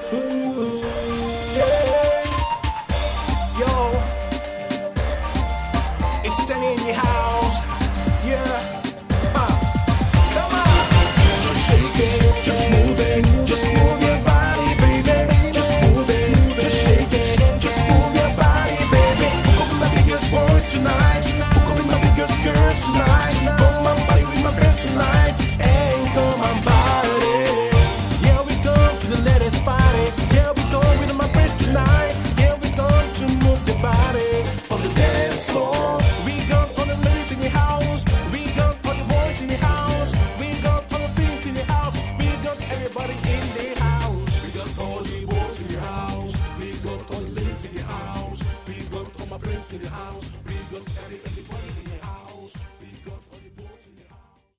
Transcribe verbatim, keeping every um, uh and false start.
Ooh, yeah. Yo, it's Danny in your house. Yeah. Huh. Come on. Just shake it, just move it, just move it.